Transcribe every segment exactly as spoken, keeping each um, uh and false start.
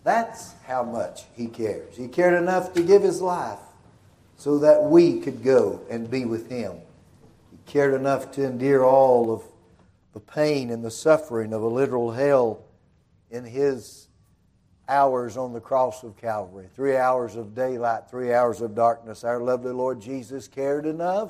That's how much He cares. He cared enough to give His life so that we could go and be with Him. He cared enough to endure all of the pain and the suffering of a literal hell in His hours on the cross of Calvary. Three hours of daylight, three hours of darkness. Our lovely Lord Jesus cared enough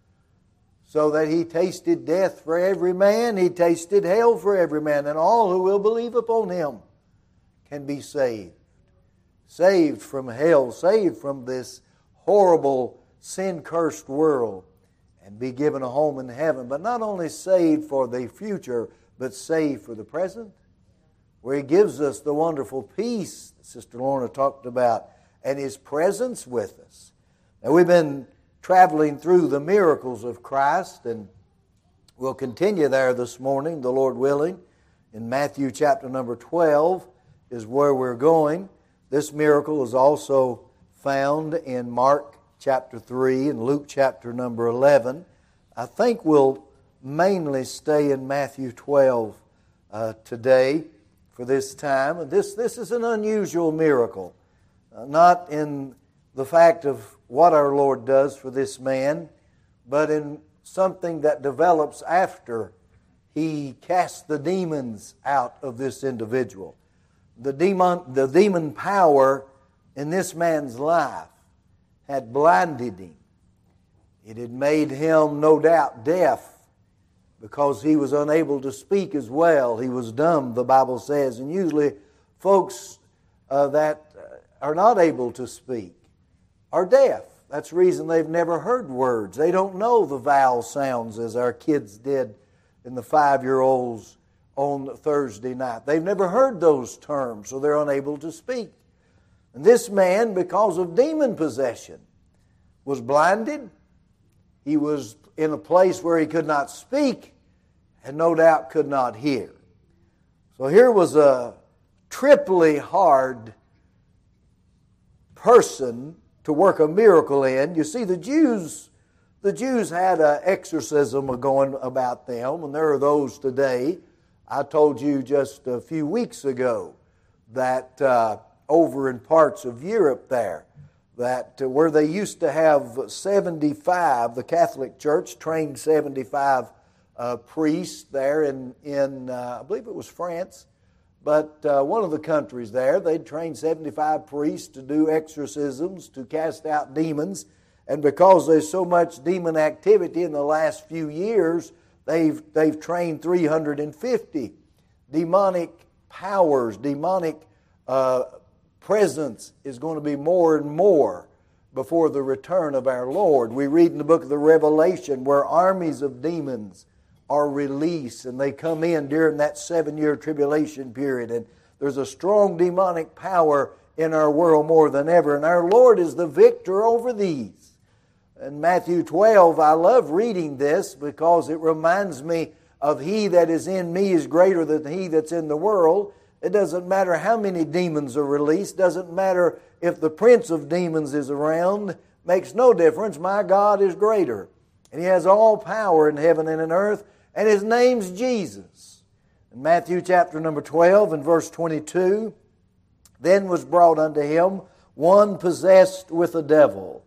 so that He tasted death for every man. He tasted hell for every man. And all who will believe upon Him can be saved. Saved from hell. Saved from this horrible, sin-cursed world. And be given a home in heaven. But not only saved for the future, but saved for the present. Where He gives us the wonderful peace that Sister Lorna talked about. And His presence with us. Now we've been traveling through the miracles of Christ. And we'll continue there this morning, the Lord willing. In Matthew chapter number twelve is where we're going. This miracle is also found in Mark chapter three and Luke chapter number eleven. I think we'll mainly stay in Matthew twelve uh, today for this time. And this, this is an unusual miracle. Uh, not in the fact of what our Lord does for this man, but in something that develops after He casts the demons out of this individual. The demon, the demon power in this man's life had blinded him. It had made him, no doubt, deaf because he was unable to speak as well. He was dumb, the Bible says. And usually folks uh, that are not able to speak are deaf. That's the reason they've never heard words. They don't know the vowel sounds as our kids did in the five-year-olds on Thursday night. They've never heard those terms, so they're unable to speak. And this man, because of demon possession, was blinded. He was in a place where he could not speak and no doubt could not hear. So here was a triply hard person to work a miracle in. You see, the Jews, the Jews had an exorcism going about them, and there are those today. I told you just a few weeks ago that uh, over in parts of Europe there, that uh, where they used to have seventy-five, the Catholic Church trained seventy-five uh, priests there in, in uh, I believe it was France, but uh, one of the countries there, they'd trained seventy-five priests to do exorcisms, to cast out demons, and because there's so much demon activity in the last few years, They've, they've trained three hundred fifty demonic powers, demonic uh, presence is going to be more and more before the return of our Lord. We read in the book of the Revelation where armies of demons are released and they come in during that seven-year tribulation period. And there's a strong demonic power in our world more than ever. And our Lord is the victor over these. In Matthew twelve, I love reading this because it reminds me of He that is in me is greater than he that's in the world. It doesn't matter how many demons are released. Doesn't matter if the prince of demons is around. Makes no difference. My God is greater. And He has all power in heaven and in earth. And His name's Jesus. In Matthew chapter number twelve and verse twenty-two, then was brought unto Him one possessed with a devil,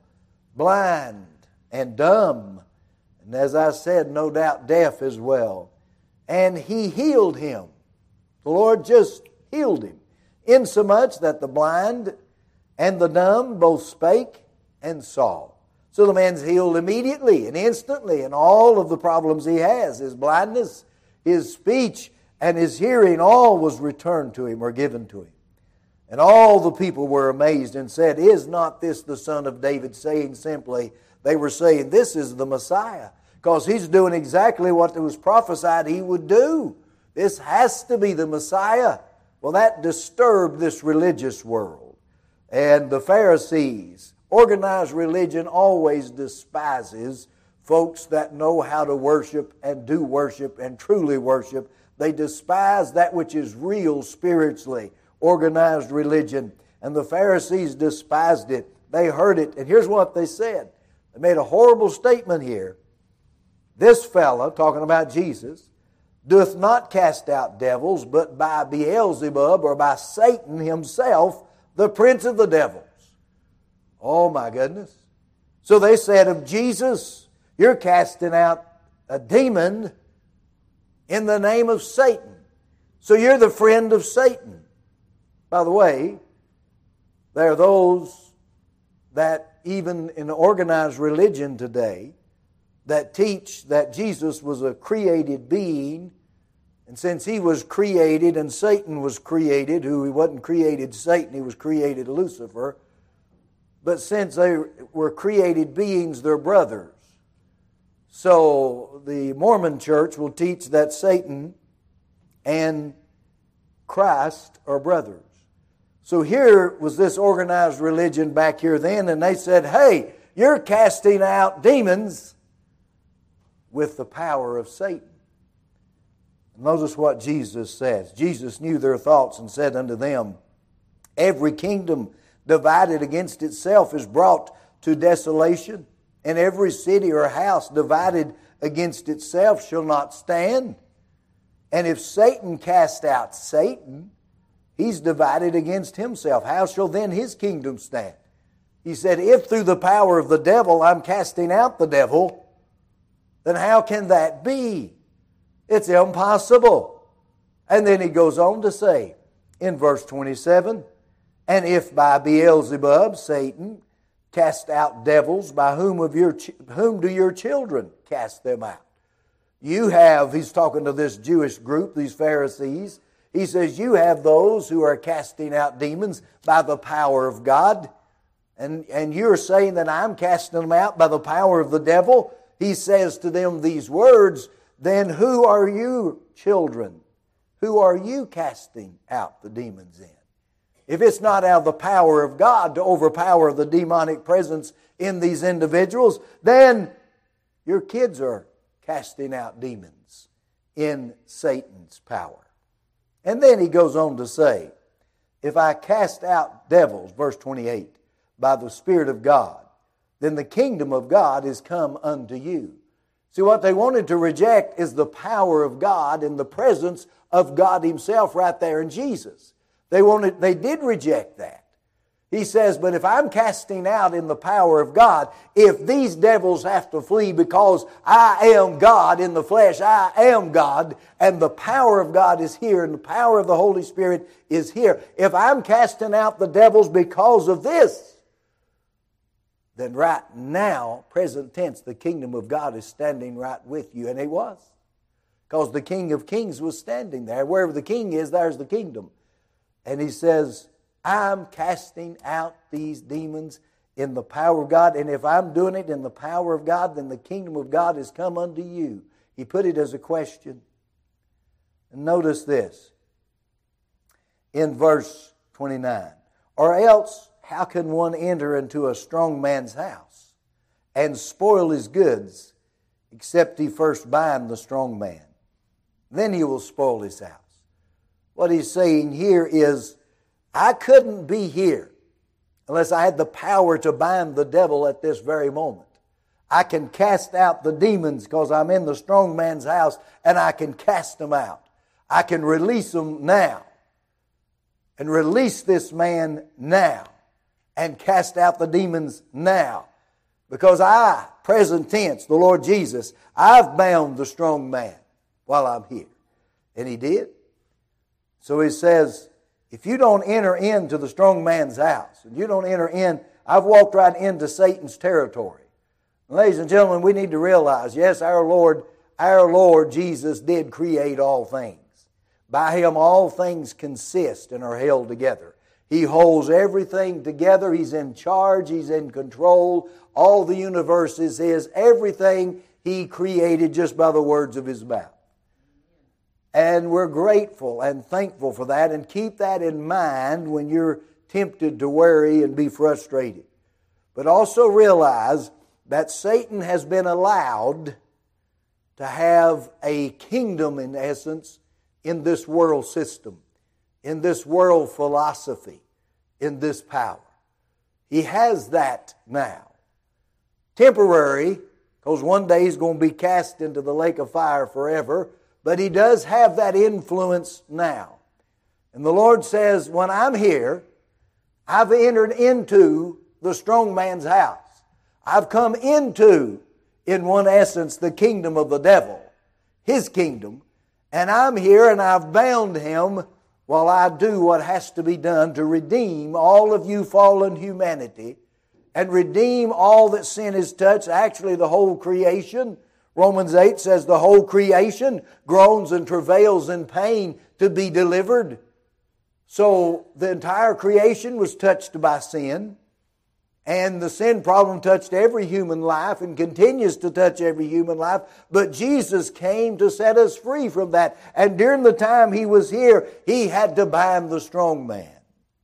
blind and dumb, and as I said, no doubt deaf as well. And He healed him. The Lord just healed him, insomuch that the blind and the dumb both spake and saw. So the man's healed immediately and instantly, and all of the problems he has, his blindness, his speech, and his hearing, all was returned to him or given to him. And all the people were amazed and said, is not this the Son of David? Saying simply, they were saying, this is the Messiah. Because He's doing exactly what was prophesied He would do. This has to be the Messiah. Well, that disturbed this religious world. And the Pharisees, organized religion always despises folks that know how to worship and do worship and truly worship. They despise that which is real spiritually. Organized religion, and the Pharisees despised it. They heard it, and here's what they said. They made a horrible statement here. This fella, talking about Jesus, doth not cast out devils, but by Beelzebub, or by Satan himself, the prince of the devils. Oh my goodness. So they said of Jesus, you're casting out a demon in the name of Satan. So you're the friend of Satan. By the way, there are those that even in organized religion today that teach that Jesus was a created being, and since He was created and Satan was created, who He wasn't created Satan, He was created Lucifer, but since they were created beings, they're brothers. So the Mormon church will teach that Satan and Christ are brothers. So here was this organized religion back here then, and they said, hey, you're casting out demons with the power of Satan. Notice what Jesus says. Jesus knew their thoughts and said unto them, every kingdom divided against itself is brought to desolation, and every city or house divided against itself shall not stand. And if Satan cast out Satan, he's divided against himself. How shall then his kingdom stand? He said, if through the power of the devil I'm casting out the devil, then how can that be? It's impossible. And then he goes on to say in verse twenty-seven, and if by Beelzebub, Satan, cast out devils, by whom of your whom do your children cast them out? You have, he's talking to this Jewish group, these Pharisees. He says, you have those who are casting out demons by the power of God. And, and you're saying that I'm casting them out by the power of the devil. He says to them these words, then who are you, children? Who are you casting out the demons in? If it's not out of the power of God to overpower the demonic presence in these individuals, then your kids are casting out demons in Satan's power. And then he goes on to say, if I cast out devils, verse twenty-eight, by the Spirit of God, then the kingdom of God is come unto you. See, what they wanted to reject is the power of God and the presence of God Himself right there in Jesus. They wanted, they did reject that. He says, but if I'm casting out in the power of God, if these devils have to flee because I am God in the flesh, I am God, and the power of God is here, and the power of the Holy Spirit is here. If I'm casting out the devils because of this, then right now, present tense, the kingdom of God is standing right with you. And it was. Because the King of Kings was standing there. Wherever the king is, there's the kingdom. And he says, I'm casting out these demons in the power of God. And if I'm doing it in the power of God, then the kingdom of God has come unto you. He put it as a question. And notice this. In verse twenty-nine. Or else, how can one enter into a strong man's house and spoil his goods, except he first bind the strong man? Then he will spoil his house. What he's saying here is, I couldn't be here unless I had the power to bind the devil at this very moment. I can cast out the demons because I'm in the strong man's house, and I can cast them out. I can release them now. And release this man now. And cast out the demons now. Because I, present tense, the Lord Jesus, I've bound the strong man while I'm here. And He did. So He says, if you don't enter into the strong man's house, and you don't enter in, I've walked right into Satan's territory. And ladies and gentlemen, we need to realize, yes, our Lord, our Lord Jesus did create all things. By Him all things consist and are held together. He holds everything together. He's in charge. He's in control. All the universe is His. Everything He created just by the words of His mouth. And we're grateful and thankful for that. And keep that in mind when you're tempted to worry and be frustrated. But also realize that Satan has been allowed to have a kingdom, in essence, in this world system, in this world philosophy, in this power. He has that now. Temporary, because one day He's going to be cast into the lake of fire forever. but he does have that influence now. And the Lord says, when I'm here, I've entered into the strong man's house. I've come into, in one essence, the kingdom of the devil, his kingdom, and I'm here and I've bound him while I do what has to be done to redeem all of you fallen humanity and redeem all that sin has touched, actually the whole creation. Romans eight says the whole creation groans and travails in pain to be delivered. So the entire creation was touched by sin. And the sin problem touched every human life and continues to touch every human life. But Jesus came to set us free from that. And during the time He was here, He had to bind the strong man.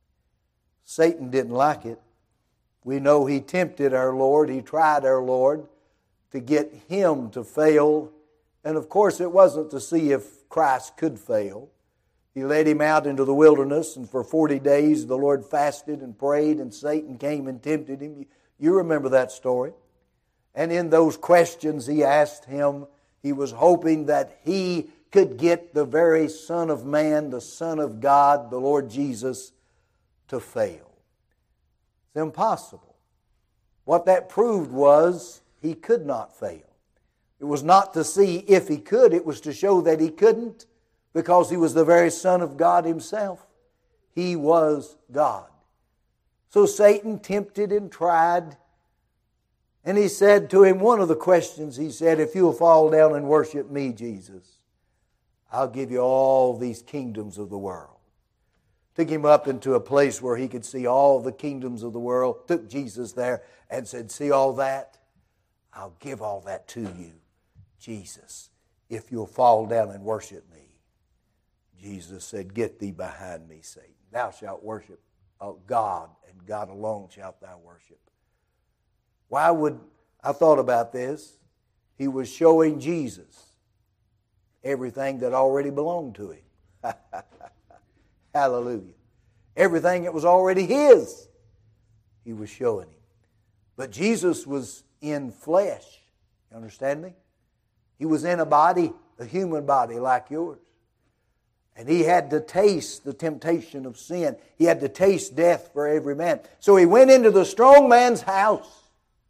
Satan didn't like it. We know he tempted our Lord. He tried our Lord to get Him to fail. And of course it wasn't to see if Christ could fail. He led Him out into the wilderness, and for forty days the Lord fasted and prayed, and Satan came and tempted Him. You remember that story. And in those questions He asked Him, He was hoping that He could get the very Son of Man, the Son of God, the Lord Jesus, to fail. It's impossible. What that proved was He could not fail. It was not to see if He could, it was to show that He couldn't. Because He was the very Son of God Himself. He was God. So Satan tempted and tried. And he said to him, one of the questions, he said, if you'll fall down and worship me, Jesus, I'll give you all these kingdoms of the world. Took him up into a place where he could see all the kingdoms of the world. Took Jesus there and said, see all that? I'll give all that to you, Jesus, if you'll fall down and worship me. Jesus said, get thee behind me, Satan. Thou shalt worship God, and God alone shalt thou worship. Why would, I thought about this, He was showing Jesus everything that already belonged to Him. Hallelujah. Everything that was already His, He was showing Him. But Jesus was in flesh. You understand me? He was in a body, a human body like yours. And He had to taste the temptation of sin. He had to taste death for every man. So He went into the strong man's house.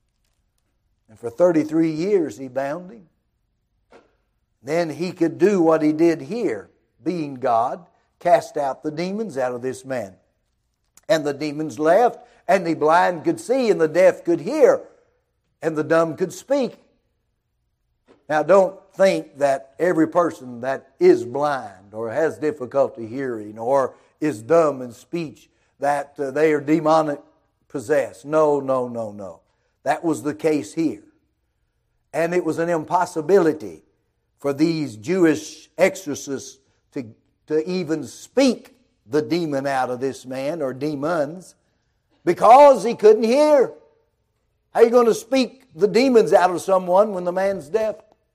And for thirty-three years He bound him. Then He could do what He did here, being God, cast out the demons out of this man. And the demons left, and the blind could see, and the deaf could hear, and the dumb could speak. Now don't think that every person that is blind or has difficulty hearing or is dumb in speech that uh, they are demonic possessed. No, no, no, no. That was the case here. And it was an impossibility for these Jewish exorcists to, to even speak the demon out of this man or demons because he couldn't hear. How are you going to speak the demons out of someone when the man's deaf?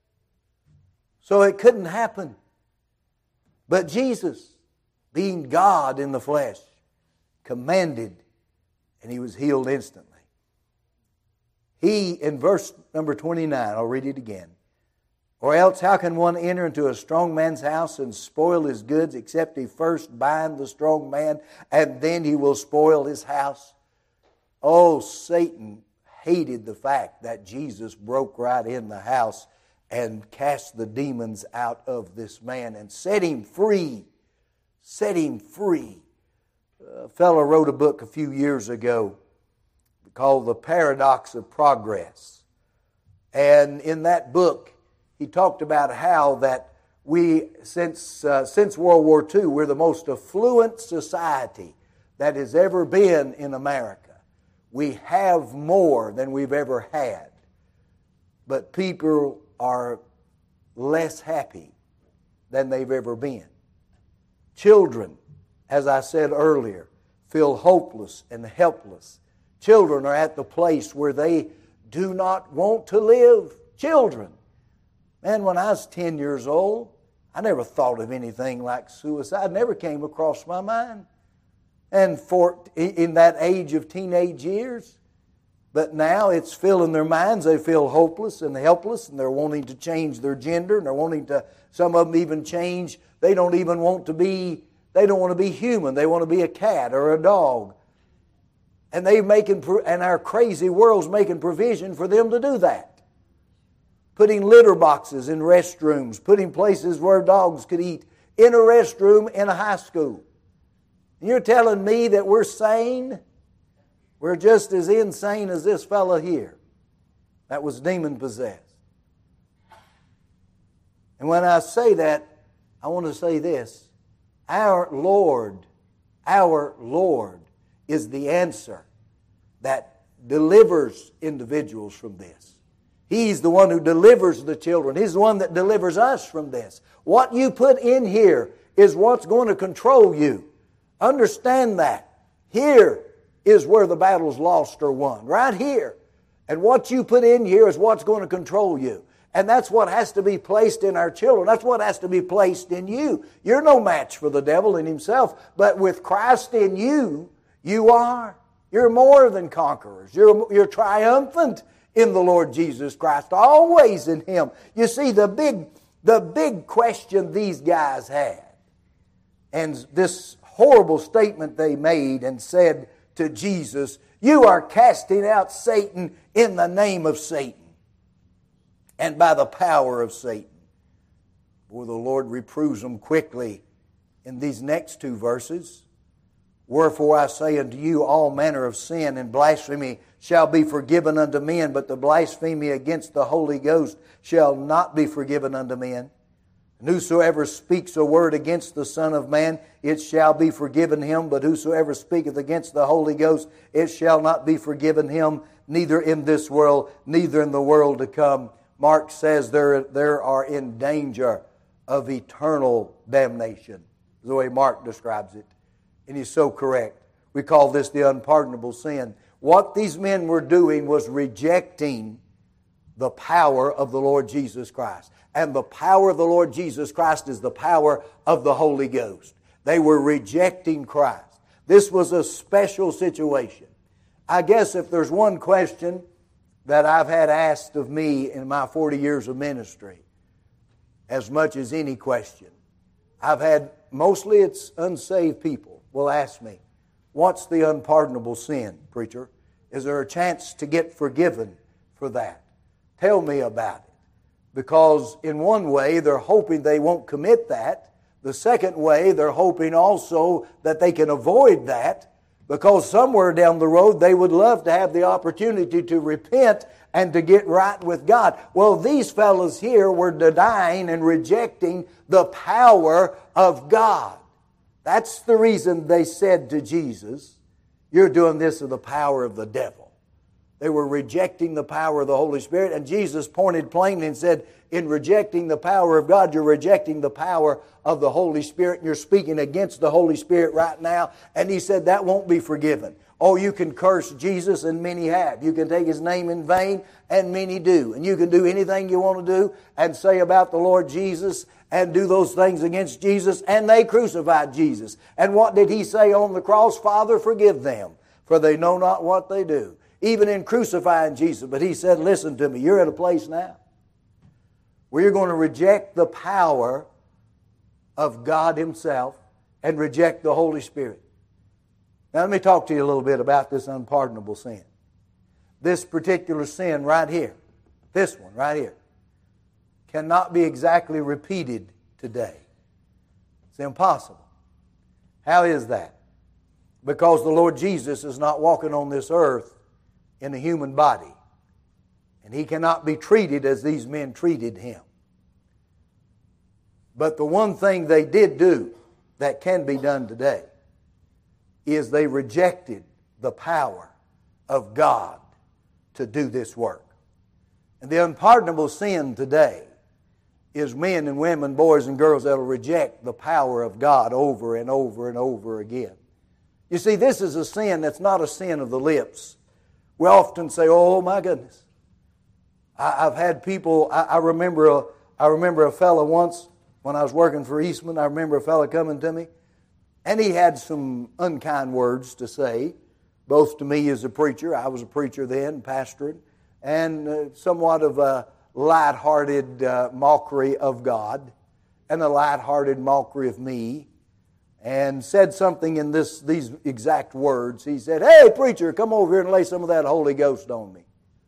So it couldn't happen. But Jesus, being God in the flesh, commanded, and He was healed instantly. He, in verse number twenty-nine, I'll read it again. Or else how can one enter into a strong man's house and spoil his goods except he first bind the strong man and then he will spoil his house? Oh, Satan hated the fact that Jesus broke right in the house and cast the demons out of this man and set him free. Set him free. A fellow wrote a book a few years ago called The Paradox of Progress. And in that book, he talked about how that we, since, uh, since World War Two, we're the most affluent society that has ever been in America. We have more than we've ever had. But people are less happy than they've ever been. Children, as I said earlier, feel hopeless and helpless. Children are at the place where they do not want to live. Children. Man, when I was ten years old, I never thought of anything like suicide. Never came across my mind. And for in that age of teenage years, But now it's filling their minds. They feel hopeless and helpless, and they're wanting to change their gender, and they're wanting to, some of them even change. They don't even want to be, they don't want to be human. They want to be a cat or a dog. And they making, and our crazy world's making provision for them to do that. Putting litter boxes in restrooms, putting places where dogs could eat in a restroom in a high school. And you're telling me that we're sane? We're just as insane as this fellow here that was demon-possessed. And when I say that, I want to say this. Our Lord, our Lord is the answer that delivers individuals from this. He's the one who delivers the children. He's the one that delivers us from this. What you put in here is what's going to control you. Understand that. Here is where the battle's lost or won. Right here. And what you put in here is what's going to control you. And that's what has to be placed in our children. That's what has to be placed in you. You're no match for the devil in himself. But with Christ in you, you are. You're more than conquerors. You're, you're triumphant in the Lord Jesus Christ. Always in Him. You see, the big, the big question these guys had, and this horrible statement they made and said to Jesus, "You are casting out Satan in the name of Satan and by the power of Satan." Boy, the Lord reproves them quickly in these next two verses. "Wherefore I say unto you, all manner of sin and blasphemy shall be forgiven unto men, but the blasphemy against the Holy Ghost shall not be forgiven unto men. And whosoever speaks a word against the Son of Man, it shall be forgiven him. But whosoever speaketh against the Holy Ghost, it shall not be forgiven him, neither in this world, neither in the world to come." Mark says there, there are in danger of eternal damnation, the way Mark describes it. And he's so correct. We call this the unpardonable sin. What these men were doing was rejecting the power of the Lord Jesus Christ. And the power of the Lord Jesus Christ is the power of the Holy Ghost. They were rejecting Christ. This was a special situation. I guess if there's one question that I've had asked of me in my forty years of ministry, as much as any question, I've had, mostly it's unsaved people will ask me, "What's the unpardonable sin, preacher? Is there a chance to get forgiven for that? Tell me about it." Because in one way, they're hoping they won't commit that. The second way, they're hoping also that they can avoid that, because somewhere down the road, they would love to have the opportunity to repent and to get right with God. Well, these fellows here were denying and rejecting the power of God. That's the reason they said to Jesus, "You're doing this in the power of the devil." They were rejecting the power of the Holy Spirit. And Jesus pointed plainly and said, in rejecting the power of God, you're rejecting the power of the Holy Spirit. And you're speaking against the Holy Spirit right now. And He said that won't be forgiven. Oh, you can curse Jesus, and many have. You can take His name in vain, and many do. And you can do anything you want to do and say about the Lord Jesus and do those things against Jesus. And they crucified Jesus. And what did He say on the cross? "Father, forgive them, for they know not what they do." Even in crucifying Jesus. But He said, "Listen to me, you're at a place now where you're going to reject the power of God Himself and reject the Holy Spirit." Now let me talk to you a little bit about this unpardonable sin. This particular sin right here, this one right here, cannot be exactly repeated today. It's impossible. How is that? Because the Lord Jesus is not walking on this earth in a human body. And He cannot be treated as these men treated Him. But the one thing they did do that can be done today is they rejected the power of God to do this work. And the unpardonable sin today is men and women, boys and girls that will reject the power of God over and over and over again. You see, this is a sin that's not a sin of the lips. We often say, "Oh my goodness." I, I've had people, I, I remember a, I remember a fellow once when I was working for Eastman, I remember a fellow coming to me, and he had some unkind words to say both to me as a preacher. I was a preacher then, pastored, and uh, somewhat of a light-hearted uh, mockery of God and a light-hearted mockery of me, and said something in this these exact words. He said, "Hey, preacher, come over here and lay some of that Holy Ghost on me."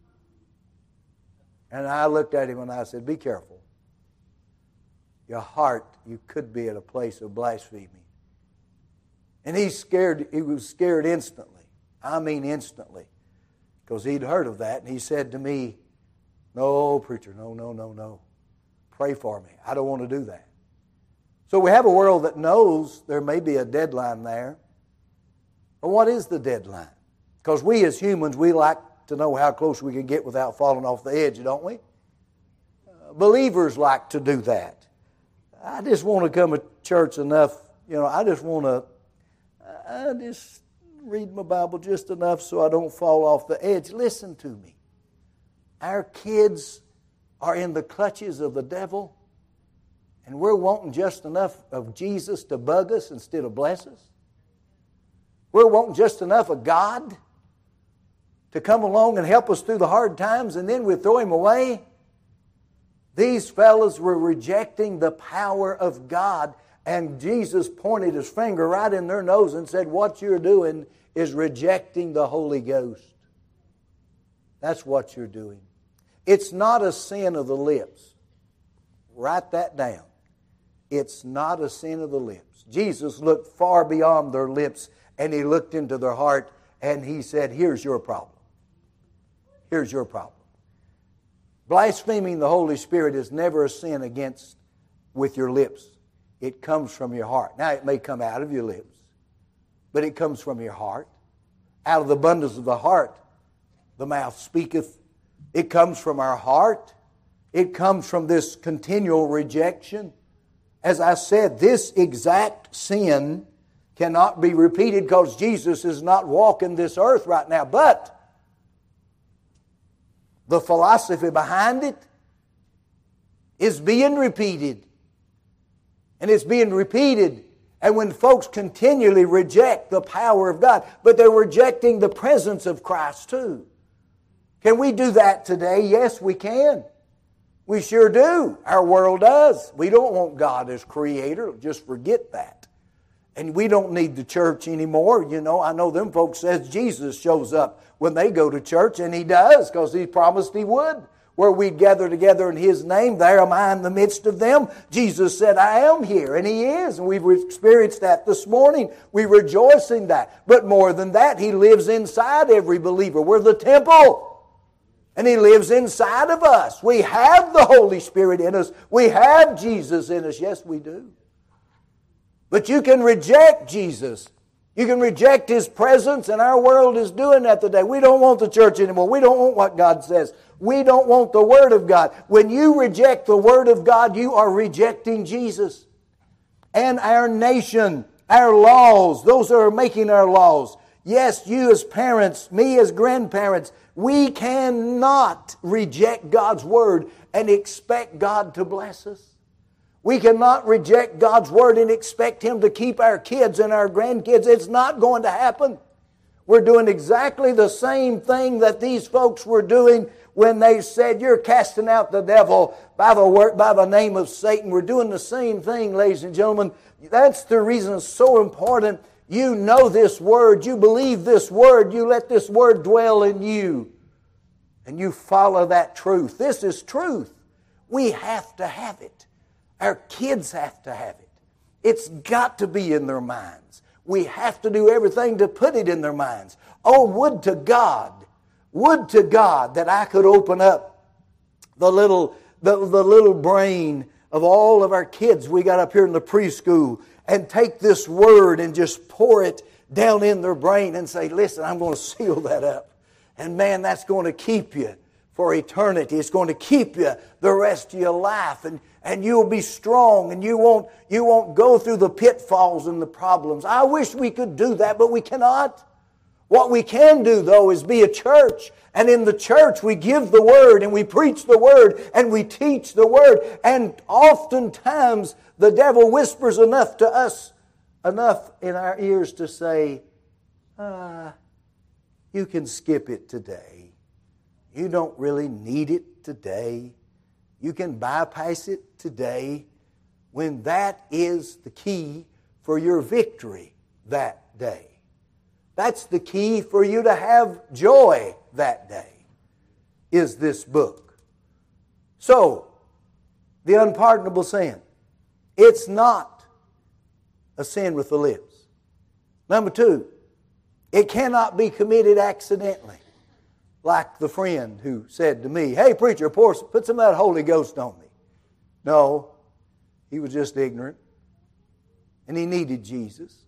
And I looked at him and I said, "Be careful. Your heart, you could be at a place of blasphemy." And he scared. He was scared instantly. I mean instantly. Because he'd heard of that. And he said to me, "No, preacher, no, no, no, no. Pray for me. I don't want to do that." So we have a world that knows there may be a deadline there. But what is the deadline? Because we as humans, we like to know how close we can get without falling off the edge, don't we? Uh, believers like to do that. I just want to come to church enough, you know, I just want to, I just read my Bible just enough so I don't fall off the edge. Listen to me. Our kids are in the clutches of the devil, and we're wanting just enough of Jesus to bug us instead of bless us. We're wanting just enough of God to come along and help us through the hard times, and then we throw Him away. These fellows were rejecting the power of God, and Jesus pointed His finger right in their nose and said, "What you're doing is rejecting the Holy Ghost. That's what you're doing." It's not a sin of the lips. Write that down. It's not a sin of the lips. Jesus looked far beyond their lips, and He looked into their heart, and He said, "Here's your problem. Here's your problem." Blaspheming the Holy Spirit is never a sin against with your lips. It comes from your heart. Now, it may come out of your lips, but it comes from your heart. Out of the abundance of the heart, the mouth speaketh. It comes from our heart. It comes from this continual rejection. As I said, this exact sin cannot be repeated because Jesus is not walking this earth right now. But the philosophy behind it is being repeated. And it's being repeated. And when folks continually reject the power of God, but they're rejecting the presence of Christ too. Can we do that today? Yes, we can. We sure do. Our world does. We don't want God as creator. Just forget that. And we don't need the church anymore. You know, I know them folks says Jesus shows up when they go to church, and He does, because He promised He would. Where we'd gather together in His name, there am I in the midst of them. Jesus said, "I am here," and He is. And we've experienced that this morning. We rejoice in that. But more than that, He lives inside every believer. We're the temple. And He lives inside of us. We have the Holy Spirit in us. We have Jesus in us. Yes, we do. But you can reject Jesus. You can reject His presence, and our world is doing that today. We don't want the church anymore. We don't want what God says. We don't want the Word of God. When you reject the Word of God, you are rejecting Jesus. And our nation, our laws, those that are making our laws. Yes, you as parents, me as grandparents, we cannot reject God's Word and expect God to bless us. We cannot reject God's Word and expect Him to keep our kids and our grandkids. It's not going to happen. We're doing exactly the same thing that these folks were doing when they said, "You're casting out the devil by the word, by the name of Satan." We're doing the same thing, ladies and gentlemen. That's the reason it's so important. You know this Word. You believe this Word. You let this Word dwell in you. And you follow that truth. This is truth. We have to have it. Our kids have to have it. It's got to be in their minds. We have to do everything to put it in their minds. Oh, would to God, would to God that I could open up the little, the, the little brain of all of our kids we got up here in the preschool and take this Word and just pour it down in their brain and say, "Listen, I'm going to seal that up. And man, that's going to keep you for eternity. It's going to keep you the rest of your life. And, and you'll be strong, and you won't, you won't go through the pitfalls and the problems." I wish we could do that, but we cannot. What we can do, though, is be a church. And in the church, we give the Word, and we preach the Word, and we teach the Word. And oftentimes, the devil whispers enough to us, enough in our ears to say, ah, You can skip it today. You don't really need it today. You can bypass it today when that is the key for your victory that day. That's the key for you to have joy that day, is this book. So, the unpardonable sin. It's not a sin with the lips. Number two, it cannot be committed accidentally. Like the friend who said to me, "Hey preacher, pour, put some of that Holy Ghost on me." No, he was just ignorant. And he needed Jesus.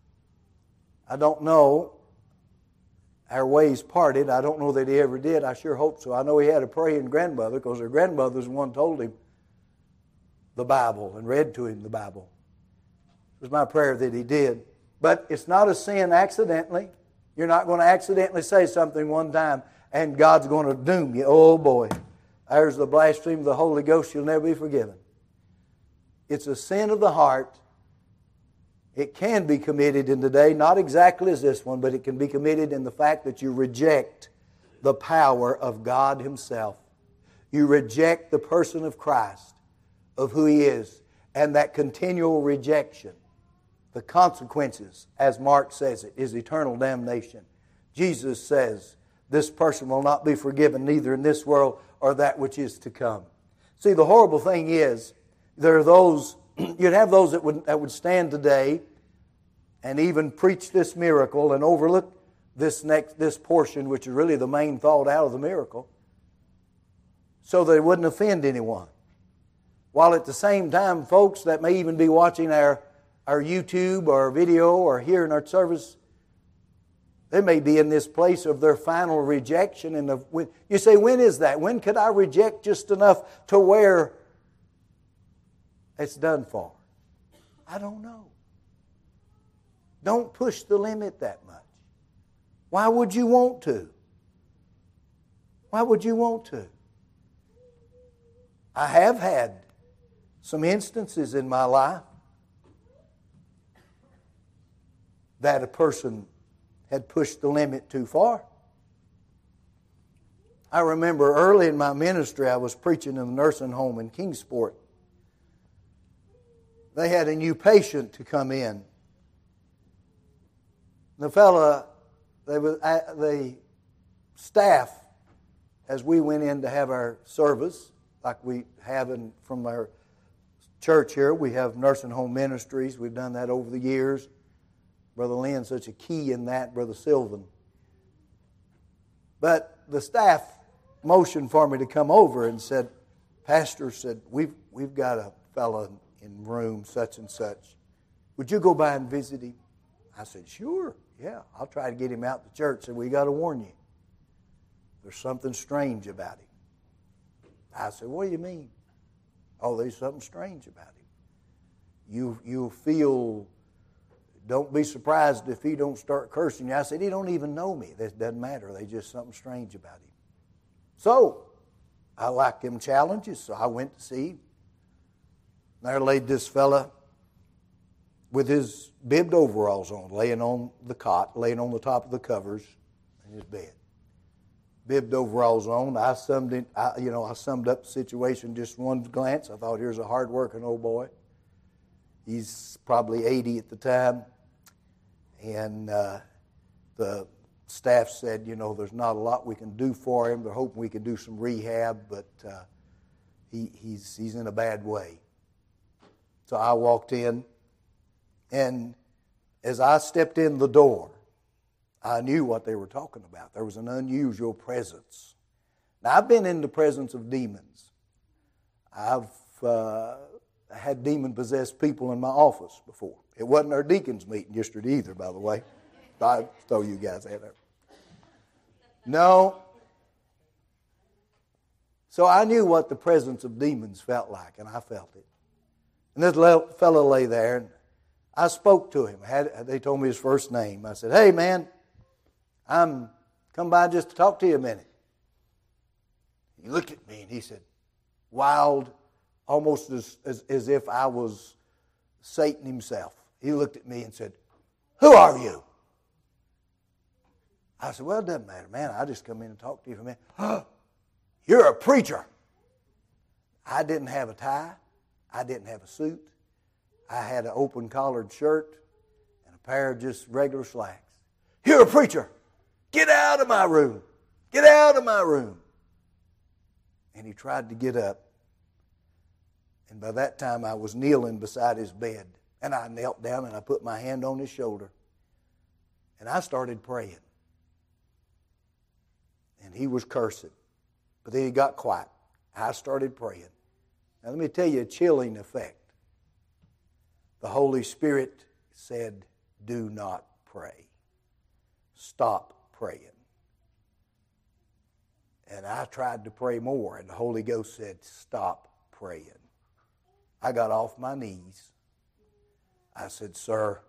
I don't know. Our ways parted. I don't know that he ever did. I sure hope so. I know he had a praying grandmother because her grandmother's the one who told him the Bible and read to him the Bible. It was my prayer that he did. But it's not a sin accidentally. You're not going to accidentally say something one time and God's going to doom you. Oh boy, there's the blasphemy of the Holy Ghost. You'll never be forgiven. It's a sin of the heart. It can be committed in the day, not exactly as this one, but it can be committed in the fact that you reject the power of God Himself. You reject the person of Christ, of who He is, and that continual rejection. The consequences, as Mark says it, is eternal damnation. Jesus says, this person will not be forgiven neither in this world or that which is to come. See, the horrible thing is, there are those, you'd have those that would, that would stand today and even preach this miracle and overlook this next this portion, which is really the main thought out of the miracle, so they wouldn't offend anyone. While at the same time, folks that may even be watching our, our YouTube or video or hearing our service, they may be in this place of their final rejection. And the, you say, when is that? When could I reject just enough to where it's done for? I don't know. Don't push the limit that much. Why would you want to? Why would you want to? I have had some instances in my life that a person had pushed the limit too far. I remember early in my ministry, I was preaching in a nursing home in Kingsport. They had a new patient to come in. The fella, they were, the staff, as we went in to have our service, like we have in, from our church here, we have nursing home ministries. We've done that over the years. Brother Lynn's such a key in that, Brother Sylvan. But the staff motioned for me to come over and said, Pastor said, we've, we've got a fella in room such and such. Would you go by and visit him? I said, sure, yeah. I'll try to get him out to church. Said, we got to warn you. There's something strange about him. I said, what do you mean? Oh, there's something strange about him. You, you'll feel, don't be surprised if he don't start cursing you. I said, he don't even know me. That doesn't matter. There's just something strange about him. So, I like them challenges, so I went to see him. There laid this fella with his bibbed overalls on, laying on the cot, laying on the top of the covers in his bed. Bibbed overalls on. I summed it. I, you know, I summed up the situation just one glance. I thought, here's a hard-working old boy. He's probably eighty at the time, and uh, the staff said, you know, there's not a lot we can do for him. They're hoping we can do some rehab, but uh, he, he's he's in a bad way. So I walked in, and as I stepped in the door, I knew what they were talking about. There was an unusual presence. Now, I've been in the presence of demons. I've uh, had demon-possessed people in my office before. It wasn't our deacons meeting yesterday either, by the way. I throw you guys at it. No. So I knew what the presence of demons felt like, and I felt it. And this fellow lay there, and I spoke to him. Had, they told me his first name. I said, hey, man, I'm come by just to talk to you a minute. He looked at me, and he said, wild, almost as, as, as if I was Satan himself. He looked at me and said, who are you? I said, well, it doesn't matter, man. I just come in and talk to you for a minute. Oh, you're a preacher. I didn't have a tie. I didn't have a suit. I had an open collared shirt and a pair of just regular slacks. You're a preacher. Get out of my room. Get out of my room. And he tried to get up. And by that time I was kneeling beside his bed. And I knelt down and I put my hand on his shoulder. And I started praying. And he was cursing. But then he got quiet. I started praying. Now let me tell you a chilling effect. The Holy Spirit said, do not pray. Stop praying. And I tried to pray more, and the Holy Ghost said, stop praying. I got off my knees. I said, sir,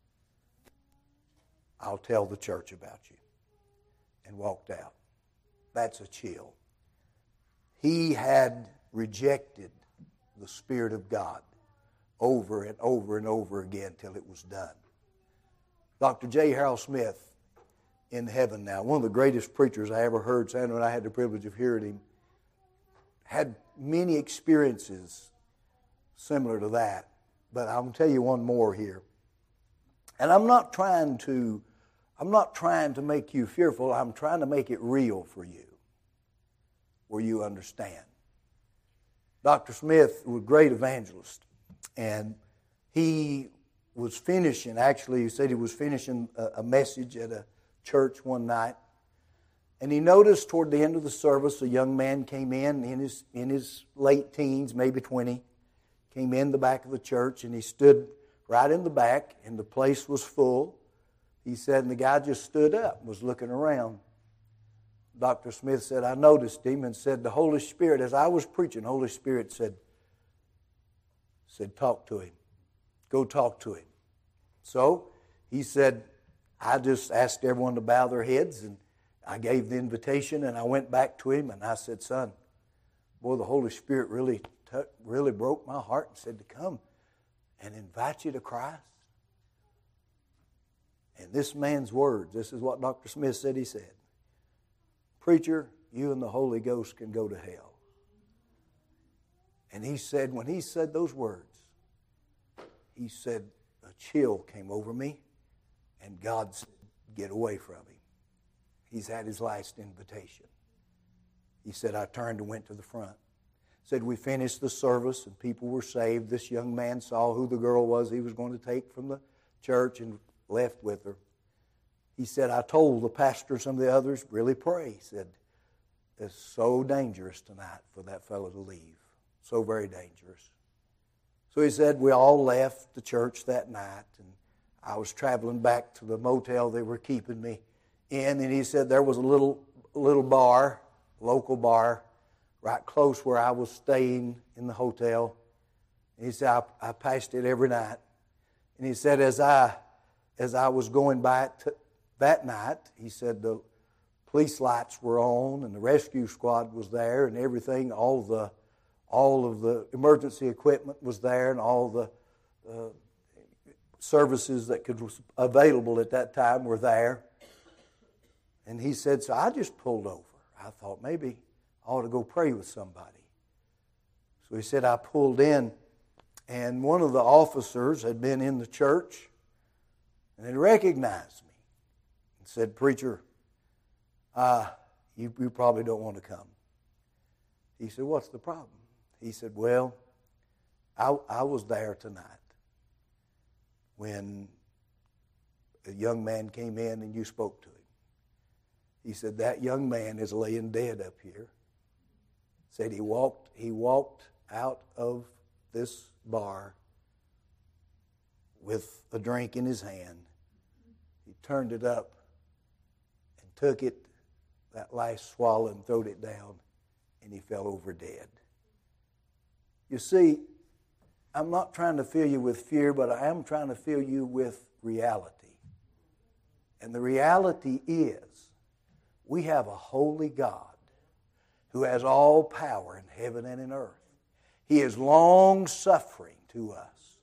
I'll tell the church about you. And walked out. That's a chill. He had rejected the Spirit of God over and over and over again till it was done. Doctor J. Harold Smith, in heaven now, one of the greatest preachers I ever heard, Sandra and I had the privilege of hearing him, had many experiences similar to that. But I'm going to tell you one more here. And I'm not trying to, I'm not trying to make you fearful. I'm trying to make it real for you, where you understand. Doctor Smith was a great evangelist, and he was finishing, actually he said he was finishing a, a message at a church one night, and he noticed toward the end of the service a young man came in in his in his late teens, maybe twenty, came in the back of the church, and he stood right in the back, and the place was full. He said, and the guy just stood up, was looking around. Doctor Smith said, I noticed him, and said, the Holy Spirit, as I was preaching, the Holy Spirit said, said, talk to him. Go talk to him. So he said, I just asked everyone to bow their heads, and I gave the invitation, and I went back to him, and I said, son, boy, the Holy Spirit really, t- really broke my heart and said to come and invite you to Christ. And this man's words, this is what Doctor Smith said he said. Preacher, you and the Holy Ghost can go to hell. And he said, when he said those words, he said, a chill came over me, and God said, get away from him. He's had his last invitation. He said, I turned and went to the front. Said, we finished the service, and people were saved. This young man saw who the girl was he was going to take from the church and left with her. He said, I told the pastor and some of the others, really pray. He said, it's so dangerous tonight for that fellow to leave. So very dangerous. So he said, we all left the church that night, and I was traveling back to the motel they were keeping me in, and he said there was a little little bar, local bar, right close where I was staying in the hotel. And he said, I, I passed it every night. And he said, as I as I was going by it to, that night, he said the police lights were on and the rescue squad was there and everything, all the all of the emergency equipment was there and all the uh, services that could was available at that time were there. And he said, so I just pulled over. I thought maybe I ought to go pray with somebody. So he said, I pulled in, and one of the officers had been in the church and had recognized me and said, preacher, uh, you, you probably don't want to come. He said, what's the problem? He said, well, I, I was there tonight when a young man came in and you spoke to him. He said, that young man is laying dead up here. Said he walked, he walked out of this bar with a drink in his hand. He turned it up and took it, that last swallow, and throwed it down, and he fell over dead. You see, I'm not trying to fill you with fear, but I am trying to fill you with reality. And the reality is, we have a holy God who has all power in heaven and in earth. He is long-suffering to us.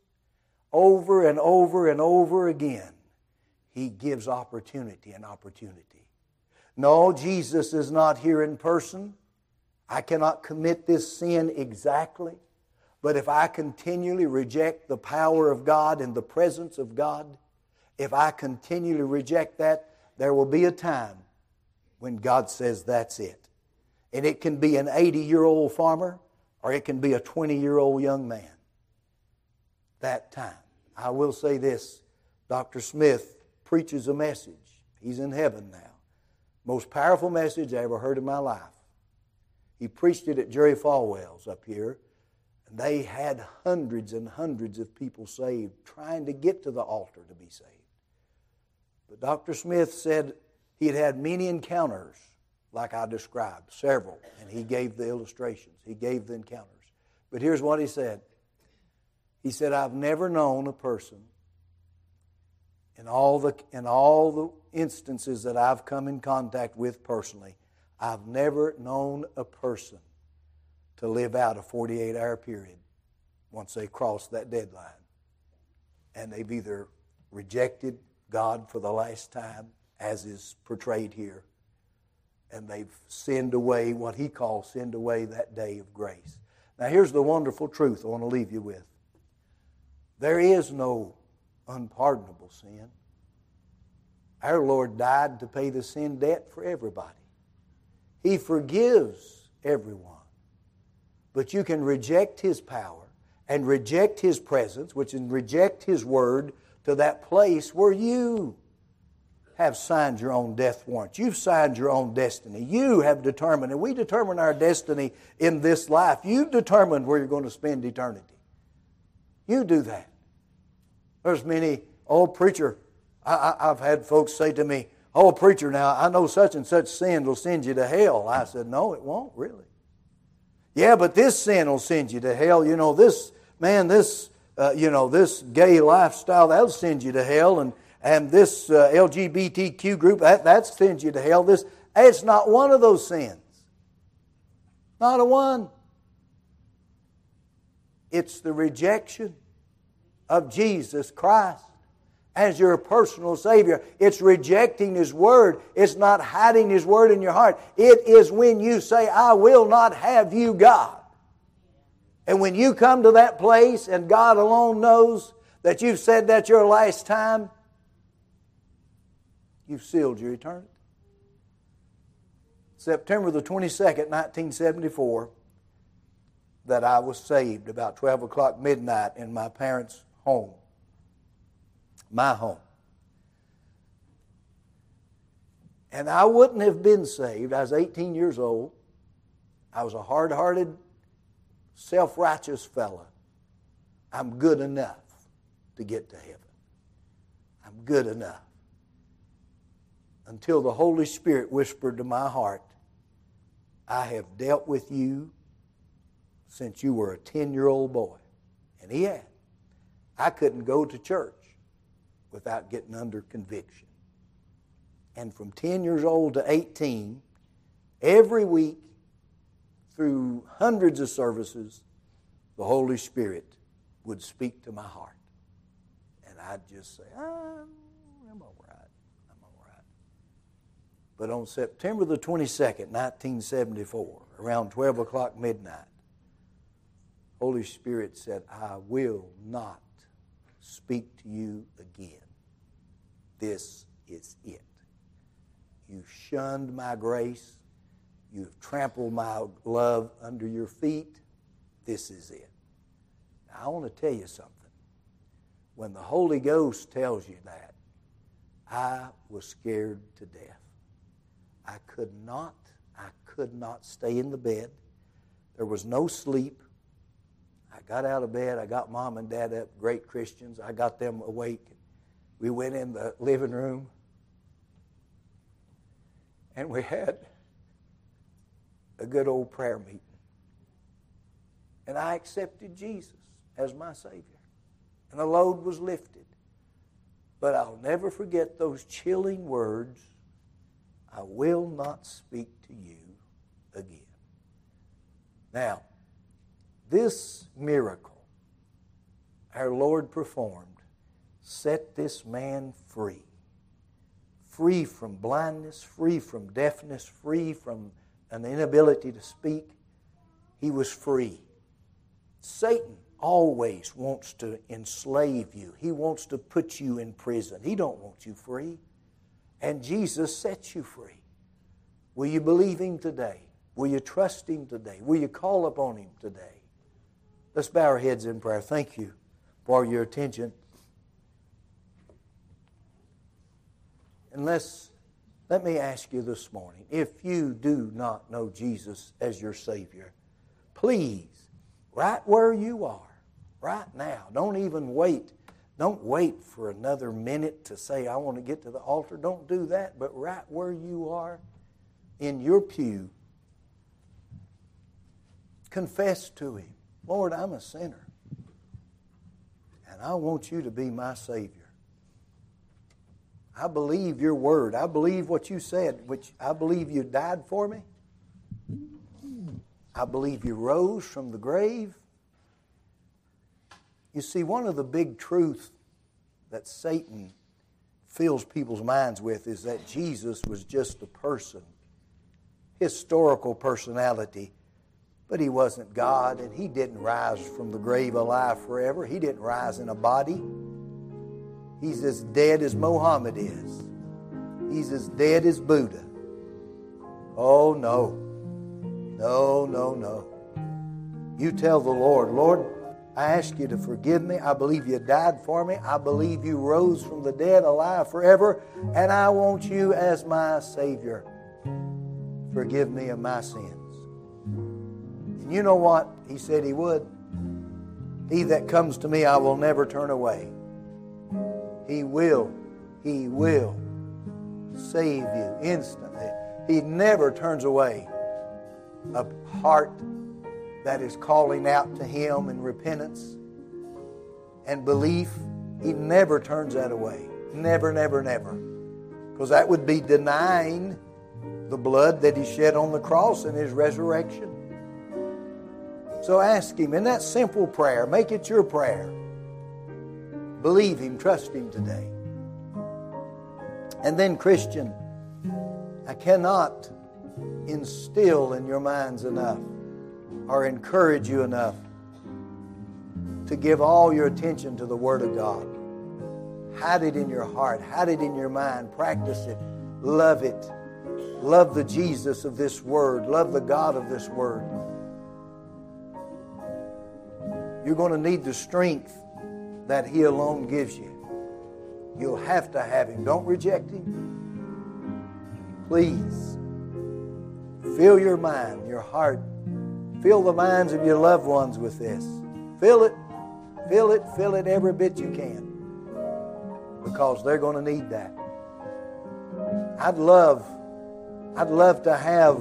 Over and over and over again, He gives opportunity and opportunity. No, Jesus is not here in person. I cannot commit this sin exactly. But if I continually reject the power of God and the presence of God, if I continually reject that, there will be a time when God says that's it. And it can be an eighty-year-old farmer or it can be a twenty-year-old young man. That time. I will say this, Doctor Smith preaches a message. He's in heaven now. Most powerful message I ever heard in my life. He preached it at Jerry Falwell's up here. And they had hundreds and hundreds of people saved trying to get to the altar to be saved. But Doctor Smith said he had had many encounters like I described, several. And he gave the illustrations. He gave the encounters. But here's what he said. He said, I've never known a person in all the in all the instances that I've come in contact with personally, I've never known a person to live out a forty-eight hour period once they cross that deadline. And they've either rejected God for the last time, as is portrayed here, and they've sinned away, what he calls sinned away that day of grace. Now here's the wonderful truth I want to leave you with. There is no unpardonable sin. Our Lord died to pay the sin debt for everybody. He forgives everyone. But you can reject His power and reject His presence, which is reject His word to that place where you have signed your own death warrant. You've signed your own destiny. You have determined, and we determine our destiny in this life. You've determined where you're going to spend eternity. You do that. There's many, oh, preacher, I, I, I've had folks say to me, oh, preacher, now I know such and such sin will send you to hell. I said, no, it won't, really. Yeah, but this sin will send you to hell. You know, this, man, this, uh, you know, this gay lifestyle, that'll send you to hell. And, and this uh, L G B T Q group, that, that sends you to hell. This, it's not one of those sins. Not a one. It's the rejection of Jesus Christ as your personal Savior. It's rejecting His Word. It's not hiding His Word in your heart. It is when you say, I will not have you, God. And when you come to that place and God alone knows that you've said that's your last time, you've sealed your eternity. September the twenty-second, nineteen seventy-four, that I was saved about twelve o'clock midnight in my parents' home. My home. And I wouldn't have been saved. I was eighteen years old. I was a hard-hearted, self-righteous fella. I'm good enough to get to heaven. I'm good enough. Until the Holy Spirit whispered to my heart, I have dealt with you since you were a ten-year-old boy. And He had. I couldn't go to church without getting under conviction. And from ten years old to eighteen, every week, through hundreds of services, the Holy Spirit would speak to my heart. And I'd just say, ah, I'm all right. I'm all right. But on September the twenty-second, nineteen seventy-four, around twelve o'clock midnight, Holy Spirit said, I will not speak to you again. This is it. You've shunned my grace. You've trampled my love under your feet. This is it. Now, I want to tell you something. When the Holy Ghost tells you that, I was scared to death. I could not, I could not stay in the bed. There was no sleep. I got out of bed. I got Mom and Dad up, great Christians. I got them awake. We went in the living room, and we had a good old prayer meeting. And I accepted Jesus as my Savior. And the load was lifted. But I'll never forget those chilling words, I will not speak to you again. Now, this miracle our Lord performed set this man free free from blindness, free from deafness, free from an inability to speak. He was free. Satan always wants to enslave you. He wants to put you in prison. He don't want you free. And Jesus sets you free. Will you believe Him today? Will you trust Him today? Will you call upon Him today? Let's bow our heads in prayer. Thank you for your attention. And let's, let me ask you this morning, if you do not know Jesus as your Savior, please, right where you are, right now, don't even wait. Don't wait for another minute to say, I want to get to the altar. Don't do that, but right where you are in your pew, confess to Him, Lord, I'm a sinner, and I want you to be my Savior. I believe your word. I believe what you said, which I believe you died for me. I believe you rose from the grave. You see, one of the big truths that Satan fills people's minds with is that Jesus was just a person, historical personality, but He wasn't God, and He didn't rise from the grave alive forever. He didn't rise in a body. He's as dead as Muhammad is. He's as dead as Buddha. Oh, no. No, no, no. You tell the Lord, Lord, I ask you to forgive me. I believe you died for me. I believe you rose from the dead alive forever. And I want you as my Savior. Forgive me of my sins. And you know what? He said He would. He that comes to me, I will never turn away. He will, He will save you instantly. He never turns away a heart that is calling out to Him in repentance and belief. He never turns that away. Never, never, never. Because that would be denying the blood that He shed on the cross and His resurrection. So ask Him in that simple prayer. Make it your prayer. Believe Him, trust Him today. And then, Christian, I cannot instill in your minds enough or encourage you enough to give all your attention to the Word of God. Hide it in your heart. Hide it in your mind. Practice it. Love it. Love the Jesus of this Word. Love the God of this Word. You're going to need the strength that He alone gives you. You'll have to have Him. Don't reject Him. Please, fill your mind, your heart. Fill the minds of your loved ones with this. Fill it, fill it, fill it every bit you can. Because they're going to need that. I'd love, I'd love to have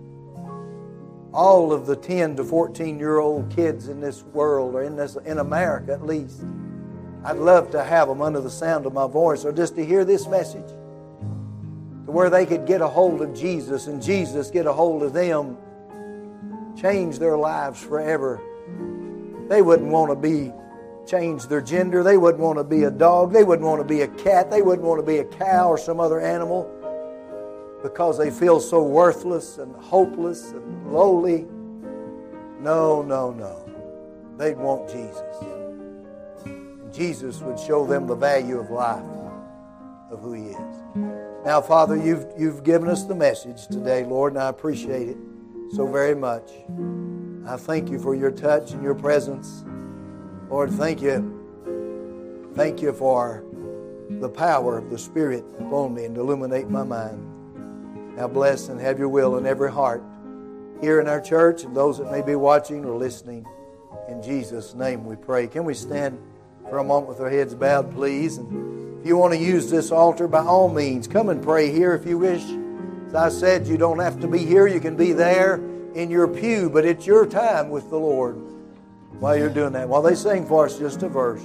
all of the ten to fourteen year old kids in this world, or in this, in America at least. I'd love to have them under the sound of my voice, or just to hear this message, to where they could get a hold of Jesus and Jesus get a hold of them, change their lives forever. They wouldn't want to be, change their gender. They wouldn't want to be a dog. They wouldn't want to be a cat. They wouldn't want to be a cow or some other animal, because they feel so worthless and hopeless and lowly. No, no, no. They'd want Jesus. Jesus would show them the value of life, of who He is. Now, Father, you've, you've given us the message today, Lord, and I appreciate it so very much. I thank you for your touch and your presence. Lord, thank you. Thank you for the power of the Spirit upon me and to illuminate my mind. Now bless and have your will in every heart here in our church and those that may be watching or listening. In Jesus' name we pray. Can we stand for a moment with our heads bowed, please? And if you want to use this altar, by all means, come and pray here if you wish. As I said, you don't have to be here. You can be there in your pew, but it's your time with the Lord while you're doing that. While they sing for us just a verse.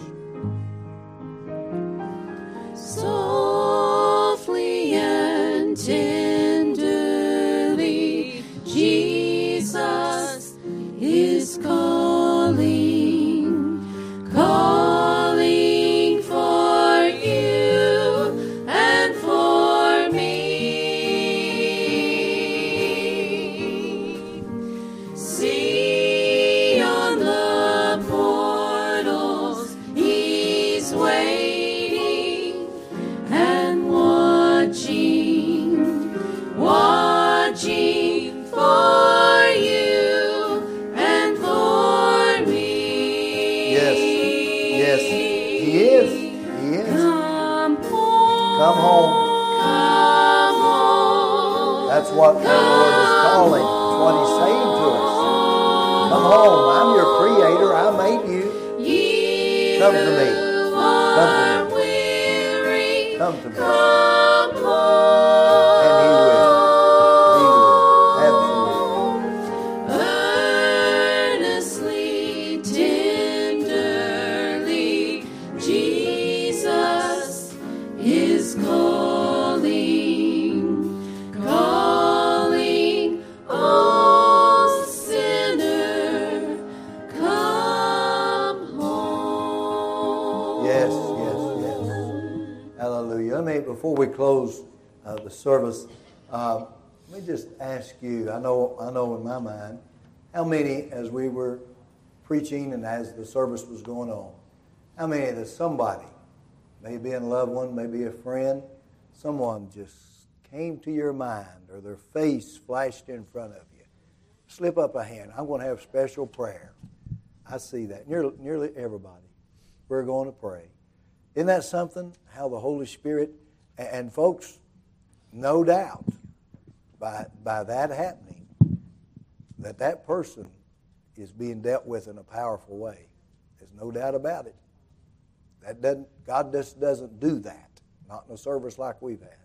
Softly and tenderly, Jesus is calling, calling for you and for That's what the Lord is calling. That's what He's saying to us. Come home. I'm your Creator. I made you. Come to me. Come to me. Come to me. And He will. He will. Absolutely. Earnestly, tenderly, Jesus is calling, calling, oh sinner, come home. Yes, yes, yes. Hallelujah. Let me, before we close uh, the service, uh, let me just ask you, I know, I know in my mind, how many, as we were preaching and as the service was going on, how many that somebody, maybe a loved one, maybe a friend, someone just came to your mind or their face flashed in front of you? Slip up a hand. I'm going to have special prayer. I see that. Nearly, nearly everybody. We're going to pray. Isn't that something? How the Holy Spirit, and, and folks, no doubt, by, by that happening, that that person is being dealt with in a powerful way. There's no doubt about it. That doesn't, God just doesn't do that, not in a service like we've had.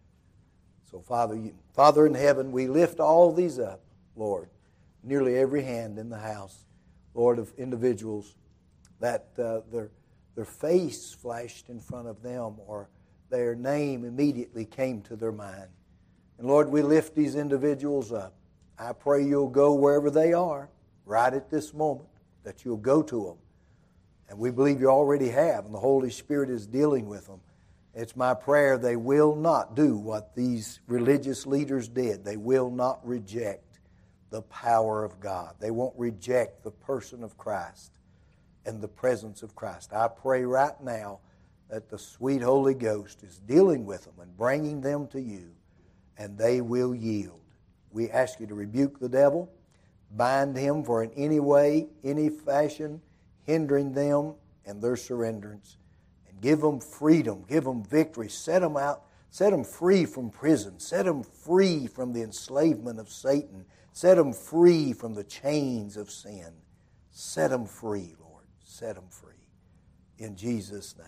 So, Father, you, Father in heaven, we lift all these up, Lord, nearly every hand in the house, Lord, of individuals that uh, their, their face flashed in front of them or their name immediately came to their mind. And, Lord, we lift these individuals up. I pray you'll go wherever they are right at this moment, that you'll go to them. And we believe you already have, and the Holy Spirit is dealing with them. It's my prayer they will not do what these religious leaders did. They will not reject the power of God. They won't reject the person of Christ and the presence of Christ. I pray right now that the sweet Holy Ghost is dealing with them and bringing them to you, and they will yield. We ask you to rebuke the devil, bind him for in any way, any fashion, hindering them and their surrenderance. And give them freedom, give them victory, set them out, set them free from prison, set them free from the enslavement of Satan, set them free from the chains of sin. Set them free, Lord, set them free. In Jesus' name.